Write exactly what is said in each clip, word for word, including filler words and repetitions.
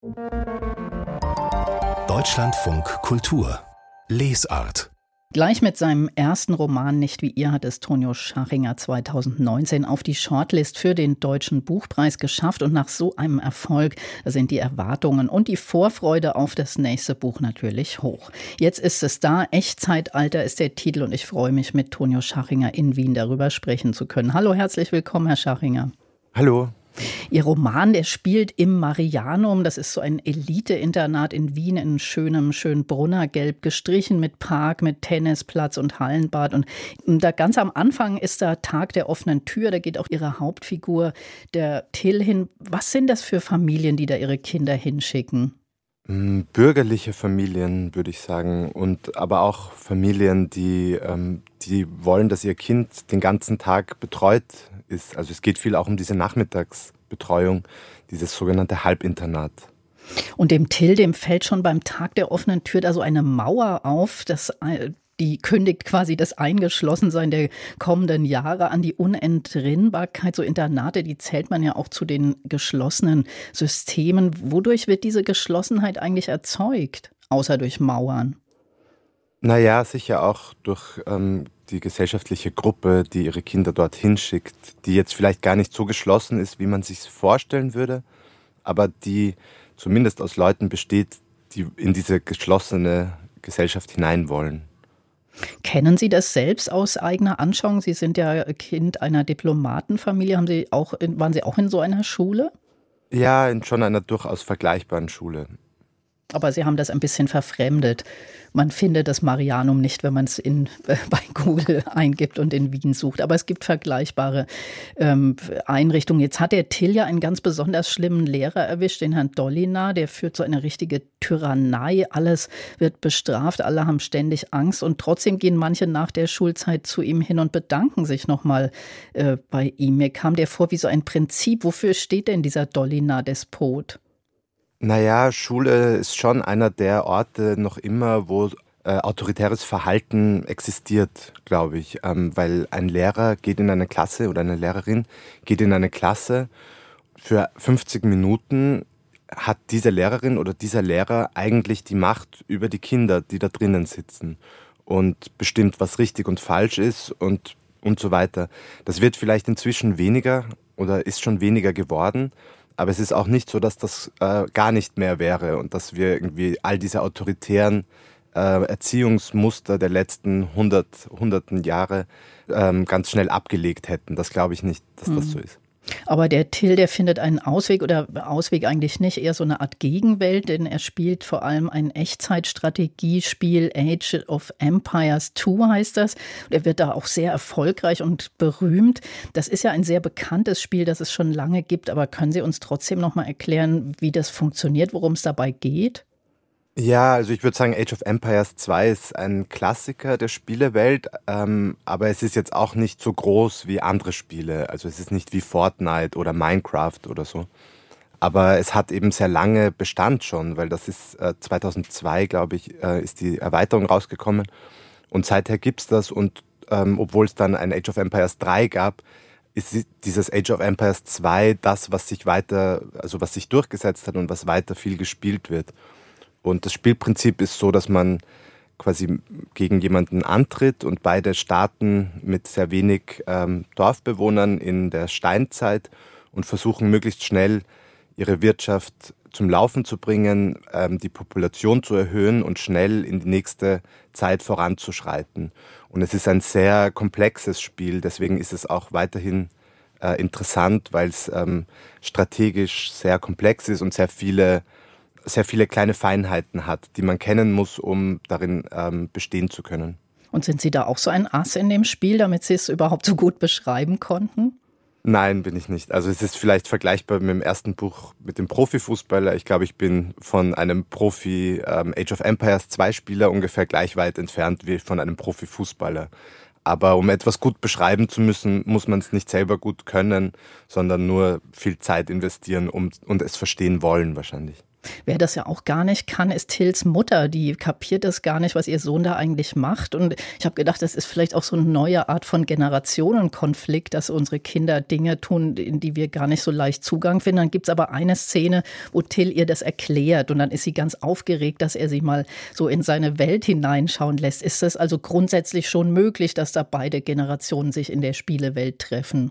Deutschlandfunk Kultur Lesart. Gleich mit seinem ersten Roman Nicht wie ihr hat es Tonio Scharringer zweitausendneunzehn auf die Shortlist für den Deutschen Buchpreis geschafft. Und nach so einem Erfolg sind die Erwartungen und die Vorfreude auf das nächste Buch natürlich hoch. Jetzt ist es da, Echtzeitalter ist der Titel und ich freue mich, mit Tonio Scharringer in Wien darüber sprechen zu können. Hallo, herzlich willkommen, Herr Scharringer. Hallo. Ihr Roman, der spielt im Marianum. Das ist so ein Elite-Internat in Wien in schönem Schönbrunnergelb gestrichen mit Park, mit Tennisplatz und Hallenbad. Und da ganz am Anfang ist da Tag der offenen Tür. Da geht auch Ihre Hauptfigur, der Till, hin. Was sind das für Familien, die da ihre Kinder hinschicken? Bürgerliche Familien, würde ich sagen. Und aber auch Familien, die, ähm, die wollen, dass ihr Kind den ganzen Tag betreut ist. Also es geht viel auch um diese Nachmittagsbetreuung, dieses sogenannte Halbinternat. Und dem Till, dem fällt schon beim Tag der offenen Tür da so eine Mauer auf, das, die kündigt quasi das Eingeschlossensein der kommenden Jahre an, die Unentrinnbarkeit. So Internate, die zählt man ja auch zu den geschlossenen Systemen. Wodurch wird diese Geschlossenheit eigentlich erzeugt, außer durch Mauern? Naja, sicher auch durch ähm, die gesellschaftliche Gruppe, die ihre Kinder dorthin schickt, die jetzt vielleicht gar nicht so geschlossen ist, wie man sich vorstellen würde, aber die zumindest aus Leuten besteht, die in diese geschlossene Gesellschaft hinein wollen. Kennen Sie das selbst aus eigener Anschauung? Sie sind ja Kind einer Diplomatenfamilie. Haben Sie auch, waren Sie auch in so einer Schule? Ja, in schon einer durchaus vergleichbaren Schule. Aber Sie haben das ein bisschen verfremdet. Man findet das Marianum nicht, wenn man es in, äh, bei Google eingibt und in Wien sucht. Aber es gibt vergleichbare ähm, Einrichtungen. Jetzt hat der Till ja einen ganz besonders schlimmen Lehrer erwischt, den Herrn Dollina. Der führt so eine richtige Tyrannei. Alles wird bestraft, alle haben ständig Angst. Und trotzdem gehen manche nach der Schulzeit zu ihm hin und bedanken sich nochmal äh, bei ihm. Mir kam der vor wie so ein Prinzip. Wofür steht denn dieser Dollina-Despot? Naja, Schule ist schon einer der Orte noch immer, wo äh, autoritäres Verhalten existiert, glaube ich. Ähm, weil ein Lehrer geht in eine Klasse oder eine Lehrerin geht in eine Klasse. Für fünfzig Minuten hat diese Lehrerin oder dieser Lehrer eigentlich die Macht über die Kinder, die da drinnen sitzen. Und bestimmt, was richtig und falsch ist und, und so weiter. Das wird vielleicht inzwischen weniger oder ist schon weniger geworden. Aber es ist auch nicht so, dass das äh, gar nicht mehr wäre und dass wir irgendwie all diese autoritären äh, Erziehungsmuster der letzten hundert, hunderten Jahre ähm, ganz schnell abgelegt hätten. Das glaube ich nicht, dass mhm. das so ist. Aber der Till, der findet einen Ausweg oder Ausweg eigentlich nicht, eher so eine Art Gegenwelt, denn er spielt vor allem ein Echtzeitstrategiespiel, Age of Empires zwei heißt das. Er wird da auch sehr erfolgreich und berühmt. Das ist ja ein sehr bekanntes Spiel, das es schon lange gibt, aber können Sie uns trotzdem noch mal erklären, wie das funktioniert, worum es dabei geht? Ja, also ich würde sagen, Age of Empires zwei ist ein Klassiker der Spielewelt, ähm, aber es ist jetzt auch nicht so groß wie andere Spiele. Also es ist nicht wie Fortnite oder Minecraft oder so. Aber es hat eben sehr lange Bestand schon, weil das ist äh, zweitausendzwei, glaube ich, äh, ist die Erweiterung rausgekommen. Und seither gibt's das und ähm, obwohl es dann ein Age of Empires drei gab, ist dieses Age of Empires zwei das, was sich weiter, also was sich durchgesetzt hat und was weiter viel gespielt wird. Und das Spielprinzip ist so, dass man quasi gegen jemanden antritt und beide starten mit sehr wenig ähm, Dorfbewohnern in der Steinzeit und versuchen möglichst schnell ihre Wirtschaft zum Laufen zu bringen, ähm, die Population zu erhöhen und schnell in die nächste Zeit voranzuschreiten. Und es ist ein sehr komplexes Spiel, deswegen ist es auch weiterhin äh, interessant, weil es ähm, strategisch sehr komplex ist und sehr viele sehr viele kleine Feinheiten hat, die man kennen muss, um darin ähm, bestehen zu können. Und sind Sie da auch so ein Ass in dem Spiel, damit Sie es überhaupt so gut beschreiben konnten? Nein, bin ich nicht. Also es ist vielleicht vergleichbar mit dem ersten Buch mit dem Profifußballer. Ich glaube, ich bin von einem Profi ähm, Age of Empires zwei Spieler ungefähr gleich weit entfernt wie von einem Profifußballer. Aber um etwas gut beschreiben zu müssen, muss man es nicht selber gut können, sondern nur viel Zeit investieren um, und es verstehen wollen wahrscheinlich. Wer das ja auch gar nicht kann, ist Tills Mutter. Die kapiert das gar nicht, was ihr Sohn da eigentlich macht. Und ich habe gedacht, das ist vielleicht auch so eine neue Art von Generationenkonflikt, dass unsere Kinder Dinge tun, in die wir gar nicht so leicht Zugang finden. Dann gibt es aber eine Szene, wo Till ihr das erklärt. Und dann ist sie ganz aufgeregt, dass er sie mal so in seine Welt hineinschauen lässt. Ist das also grundsätzlich schon möglich, dass da beide Generationen sich in der Spielewelt treffen?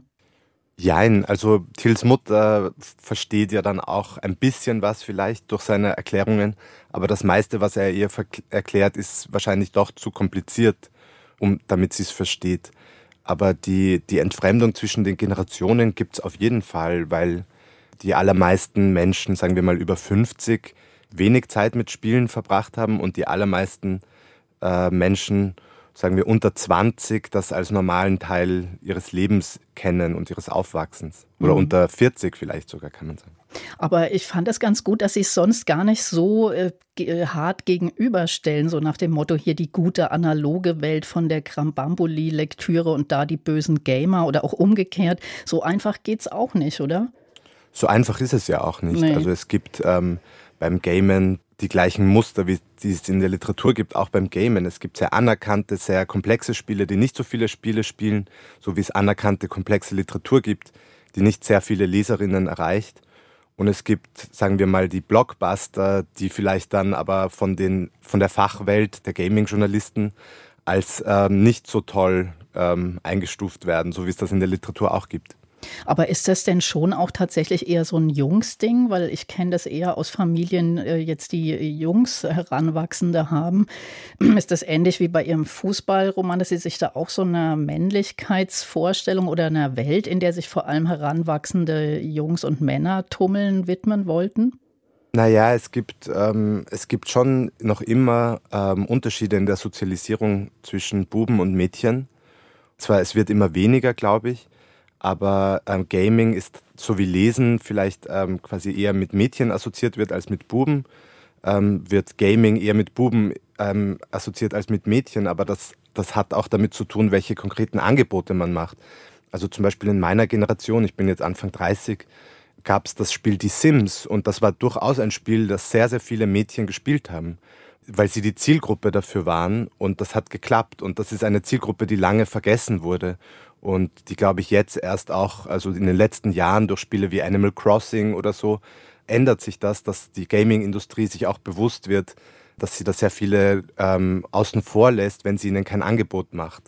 Jein, also Tills Mutter versteht ja dann auch ein bisschen was vielleicht durch seine Erklärungen, aber das meiste, was er ihr erklärt, ist wahrscheinlich doch zu kompliziert, um, damit sie es versteht. Aber die, die Entfremdung zwischen den Generationen gibt es auf jeden Fall, weil die allermeisten Menschen, sagen wir mal über fünfzig, wenig Zeit mit Spielen verbracht haben und die allermeisten äh, Menschen, sagen wir unter zwanzig, das als normalen Teil ihres Lebens kennen und ihres Aufwachsens. Oder mhm. unter vierzig vielleicht sogar, kann man sagen. Aber ich fand es ganz gut, dass sie es sonst gar nicht so äh, hart gegenüberstellen, so nach dem Motto, hier die gute analoge Welt von der Krambambuli-Lektüre und da die bösen Gamer oder auch umgekehrt. So einfach geht's auch nicht, oder? So einfach ist es ja auch nicht. Nee. Also es gibt ähm, beim Gamen die gleichen Muster, wie die es in der Literatur gibt, auch beim Gamen. Es gibt sehr anerkannte, sehr komplexe Spiele, die nicht so viele Spiele spielen, so wie es anerkannte, komplexe Literatur gibt, die nicht sehr viele Leserinnen erreicht. Und es gibt, sagen wir mal, die Blockbuster, die vielleicht dann aber von, den, von der Fachwelt der Gaming-Journalisten als ähm, nicht so toll ähm, eingestuft werden, so wie es das in der Literatur auch gibt. Aber ist das denn schon auch tatsächlich eher so ein Jungsding? Weil ich kenne das eher aus Familien, jetzt die Jungs Heranwachsende haben. Ist das ähnlich wie bei Ihrem Fußballroman, dass Sie sich da auch so einer Männlichkeitsvorstellung oder einer Welt, in der sich vor allem heranwachsende Jungs und Männer tummeln, widmen wollten? Naja, es gibt, ähm, es gibt schon noch immer ähm, Unterschiede in der Sozialisierung zwischen Buben und Mädchen. Zwar, es wird immer weniger, glaube ich. Aber ähm, Gaming ist so wie Lesen vielleicht ähm, quasi eher mit Mädchen assoziiert wird als mit Buben, ähm, wird Gaming eher mit Buben ähm, assoziiert als mit Mädchen. Aber das, das hat auch damit zu tun, welche konkreten Angebote man macht. Also zum Beispiel in meiner Generation, ich bin jetzt Anfang dreißig, gab es das Spiel Die Sims. Und das war durchaus ein Spiel, das sehr, sehr viele Mädchen gespielt haben, weil sie die Zielgruppe dafür waren. Und das hat geklappt. Und das ist eine Zielgruppe, die lange vergessen wurde. Und die, glaube ich, jetzt erst auch, also in den letzten Jahren durch Spiele wie Animal Crossing oder so, ändert sich das, dass die Gaming-Industrie sich auch bewusst wird, dass sie da sehr viele ähm, außen vor lässt, wenn sie ihnen kein Angebot macht.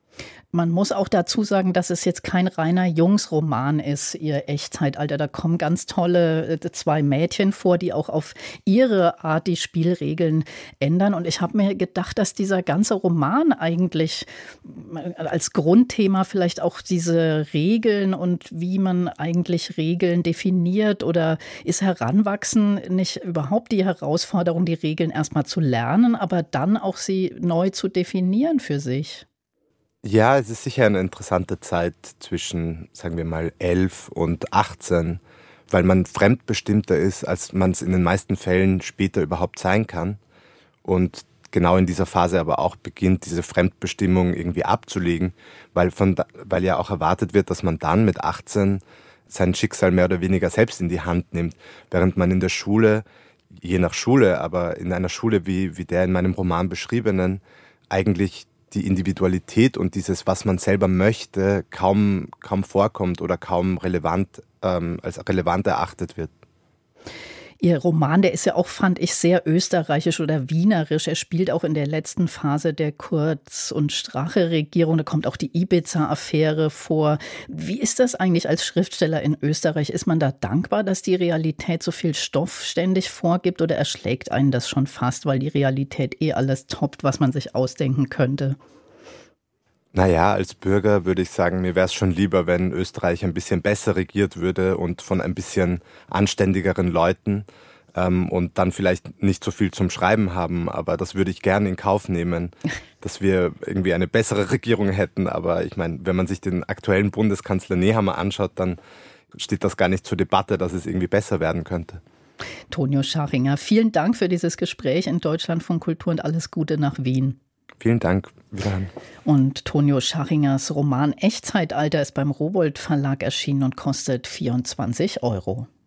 Man muss auch dazu sagen, dass es jetzt kein reiner Jungsroman ist, ihr Echtzeitalter. Da kommen ganz tolle zwei Mädchen vor, die auch auf ihre Art die Spielregeln ändern. Und ich habe mir gedacht, dass dieser ganze Roman eigentlich als Grundthema vielleicht auch diese Regeln und wie man eigentlich Regeln definiert, oder ist Heranwachsen nicht überhaupt die Herausforderung, die Regeln erstmal zu lernen, aber dann auch sie neu zu definieren für sich? Ja, es ist sicher eine interessante Zeit zwischen, sagen wir mal, elf und achtzehn, weil man fremdbestimmter ist, als man es in den meisten Fällen später überhaupt sein kann. Und genau in dieser Phase aber auch beginnt, diese Fremdbestimmung irgendwie abzulegen, weil, von, weil ja auch erwartet wird, dass man dann mit achtzehn sein Schicksal mehr oder weniger selbst in die Hand nimmt, während man in der Schule, je nach Schule, aber in einer Schule wie, wie der in meinem Roman beschriebenen, eigentlich die Individualität und dieses, was man selber möchte, kaum, kaum vorkommt oder kaum relevant, ähm, als relevant erachtet wird. Ihr Roman, der ist ja auch, fand ich, sehr österreichisch oder wienerisch. Er spielt auch in der letzten Phase der Kurz- und Strache-Regierung. Da kommt auch die Ibiza-Affäre vor. Wie ist das eigentlich als Schriftsteller in Österreich? Ist man da dankbar, dass die Realität so viel Stoff ständig vorgibt, oder erschlägt einen das schon fast, weil die Realität eh alles toppt, was man sich ausdenken könnte? Naja, als Bürger würde ich sagen, mir wäre es schon lieber, wenn Österreich ein bisschen besser regiert würde und von ein bisschen anständigeren Leuten ähm, und dann vielleicht nicht so viel zum Schreiben haben. Aber das würde ich gerne in Kauf nehmen, dass wir irgendwie eine bessere Regierung hätten. Aber ich meine, wenn man sich den aktuellen Bundeskanzler Nehammer anschaut, dann steht das gar nicht zur Debatte, dass es irgendwie besser werden könnte. Tonio Schachinger, vielen Dank für dieses Gespräch in Deutschlandfunk Kultur und alles Gute nach Wien. Vielen Dank. Wiederhören. Und Tonio Schachingers Roman Echtzeitalter ist beim Rowohlt Verlag erschienen und kostet vierundzwanzig Euro.